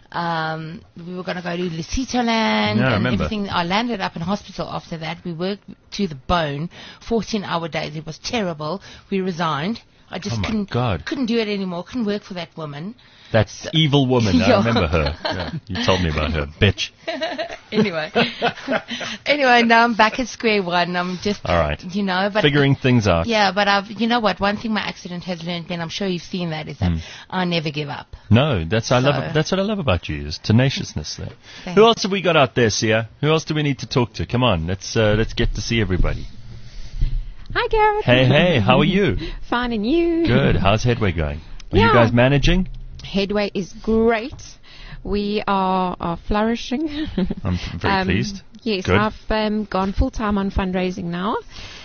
um, we were going to go to Lesotho Land Yeah, I and remember. everything. I landed up in hospital after that. We worked to the bone, fourteen hour days. It was terrible. We resigned. I just Oh my couldn't God. couldn't do it anymore. Couldn't work for that woman. That evil woman, I Yeah. remember her. Yeah, you told me about her, bitch. Anyway, anyway, now I'm back at square one. I'm just, All right. you know, but Figuring things out. yeah, but I've, you know what? One thing my accident has learned, and I'm sure you've seen that, is that Mm. I never give up. No, that's I love. So- That's what I love about you is tenaciousness. There. Thanks. Who else have we got out there, Sia? Who else do we need to talk to? Come on, let's uh, let's get to see everybody. Hi, Gareth. Hey, hey, how are you? Fine, and you? Good. How's Headway going? Are you Yeah. guys managing? Headway is great. We are, are flourishing. I'm very Um, pleased. Yes, Good. I've um, gone full time on fundraising now.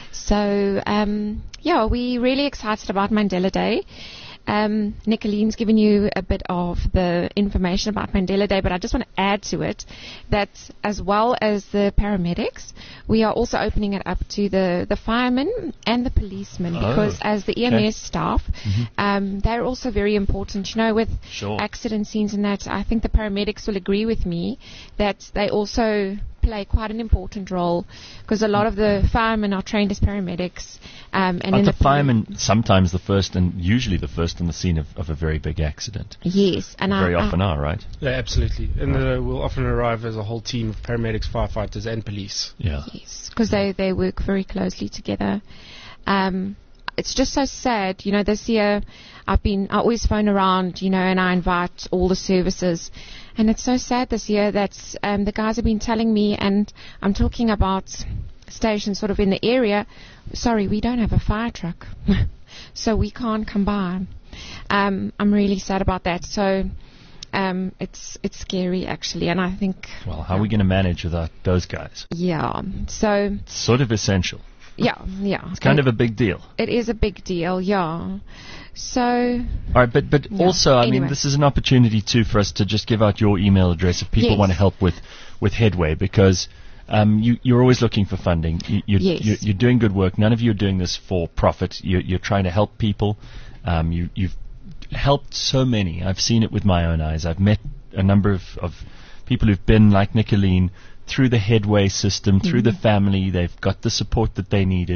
So, um, yeah, we're really excited about Mandela Day. Um, Nicoline's given you a bit of the information about Mandela Day, but I just want to add to it that as well as the paramedics, we are also opening it up to the, the firemen and the policemen Oh, because as the E M S okay. staff, Mhm. um, they're also very important. You know, with Sure. accident scenes and that, I think the paramedics will agree with me that they also play quite an important role because a lot of the firemen are trained as paramedics. Um, and Aren't in the the poli- firemen sometimes the first and usually the first on the scene of, of a very big accident? Yes, and Very I, often I, are, right? Yeah, absolutely. And uh, we'll often arrive as a whole team of paramedics, firefighters, and police. Yeah. Yes, because they, they work very closely together. Um, it's just so sad, you know, this year I've been, I always phone around, you know, and I invite all the services. And it's so sad this year that um, the guys have been telling me, and I'm talking about stations sort of in the area, sorry, we don't have a fire truck. So we can't come by. Um, I'm really sad about that. So um, it's it's scary, actually. And I think, Well, how are we going to manage without those guys? yeah, so... It's sort of essential. Yeah, yeah. It's kind of a big deal. It is a big deal, yeah. So, All right, but but Yeah. also, I mean, Anyway. this is an opportunity too for us to just give out your email address if people Yes. want to help with, with Headway because um, you you're always looking for funding. You, you, Yes. you, you're doing good work. None of you are doing this for profit. You, you're trying to help people. Um, you you've helped so many. I've seen it with my own eyes. I've met a number of, of people who've been like Nicoline through the Headway system, through the family. They've got the support that they needed.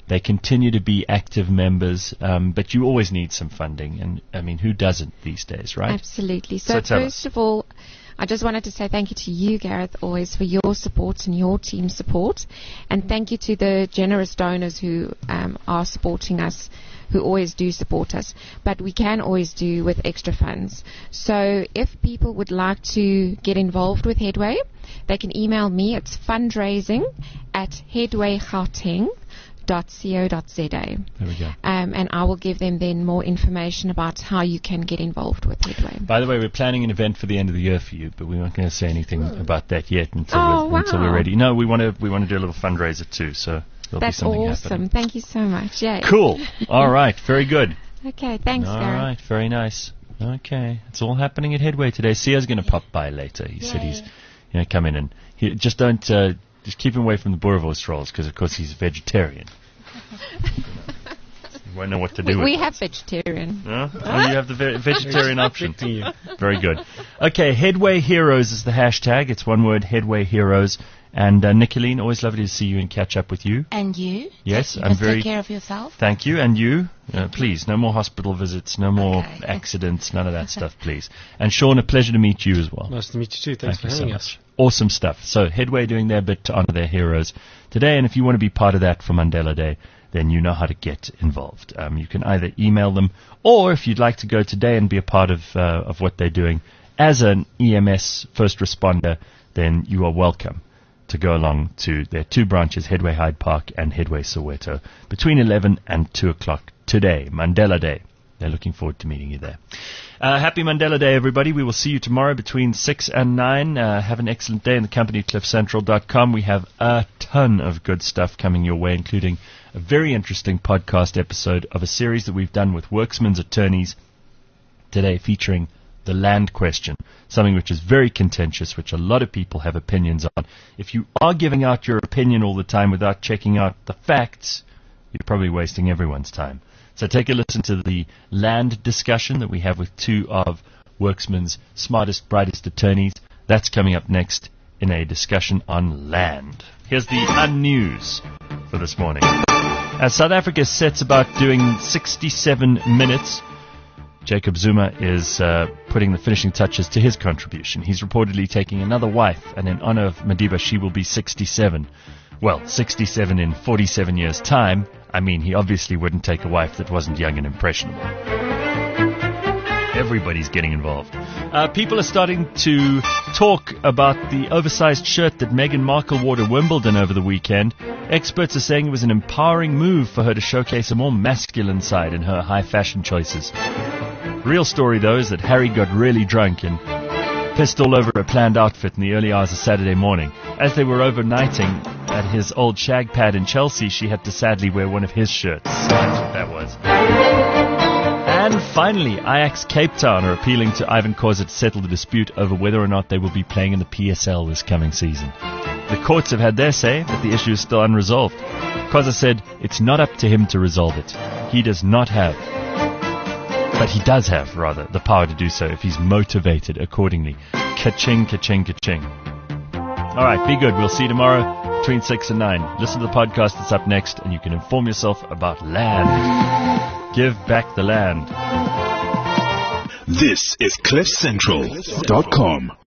They continue to be active members, um, but you always need some funding. And, I mean, who doesn't these days, right? Absolutely. So, So tell first us. of all, I just wanted to say thank you to you, Gareth, always for your support and your team's support. And thank you to the generous donors who um, are supporting us, who always do support us. But we can always do with extra funds. So if people would like to get involved with Headway, they can email me. It's fundraising at headway gauteng dot co dot za. There we go. Um, and I will give them then more information about how you can get involved with Headway. By the way, we're planning an event for the end of the year for you, but we aren't going to say anything about that yet until, Oh, we're, until we're wow. ready. No, we want to we want to do a little fundraiser too, so there'll That's be something awesome. happening. Thank you so much. Yay. Cool. All right. Very good. Okay, thanks, All Gareth. right. Very nice. Okay. It's all happening at Headway today. Sia's going to pop by later. He said he's you know come in and he, just don't uh, just keep him away from the Boerewors rolls because of course he's a vegetarian. You won't know what to do We, with we it. have vegetarian. Huh? Oh, you have the ve- vegetarian option. Very good. Okay, Headway Heroes is the hashtag. It's one word, Headway Heroes. And uh, Nicoline, always lovely to see you and catch up with you. And you? Yes, you I'm must very. take care of yourself. Thank you, and you. Uh, please, no more hospital visits, no more Okay. accidents, none of that stuff, please. And Sean, a pleasure to meet you as well. Nice to meet you too. Thanks Thank for you so having much. us. Awesome stuff. So Headway doing their bit to honour their heroes today, and if you want to be part of that for Mandela Day, then you know how to get involved. Um, you can either email them, or if you'd like to go today and be a part of uh, of what they're doing as an E M S first responder, then you are welcome to go along to their two branches, Headway Hyde Park and Headway Soweto, between eleven and two o'clock today, Mandela Day. They're looking forward to meeting you there. Uh, happy Mandela Day, everybody. We will see you tomorrow between six and nine. Uh, have an excellent day in the company of cliff central dot com. We have a ton of good stuff coming your way, including a very interesting podcast episode of a series that we've done with Worksman's attorneys today featuring the land question, something which is very contentious, which a lot of people have opinions on. If you are giving out your opinion all the time without checking out the facts, you're probably wasting everyone's time. So take a listen to the land discussion that we have with two of Worksman's smartest, brightest attorneys. That's coming up next in a discussion on land. Here's the unnews for this morning. As South Africa sets about doing sixty-seven minutes, Jacob Zuma is uh, putting the finishing touches to his contribution. He's reportedly taking another wife, and in honor of Madiba, she will be sixty-seven. Well, sixty-seven in forty-seven years' time. I mean, he obviously wouldn't take a wife that wasn't young and impressionable. Everybody's getting involved. Uh, people are starting to talk about the oversized shirt that Meghan Markle wore to Wimbledon over the weekend. Experts are saying it was an empowering move for her to showcase a more masculine side in her high fashion choices. The real story, though, is that Harry got really drunk and pissed all over a planned outfit in the early hours of Saturday morning. As they were overnighting at his old shag pad in Chelsea, she had to sadly wear one of his shirts. That's what that was. And finally, Ajax Cape Town are appealing to Ivan Khoza to settle the dispute over whether or not they will be playing in the P S L this coming season. The courts have had their say, but the issue is still unresolved. Khoza said it's not up to him to resolve it. He does not have, but he does have, rather, the power to do so if he's motivated accordingly. Ka-ching, ka-ching, ka-ching. All right, be good. We'll see you tomorrow between six and nine. Listen to the podcast that's up next, and you can inform yourself about land. Give back the land. This is cliff central dot com.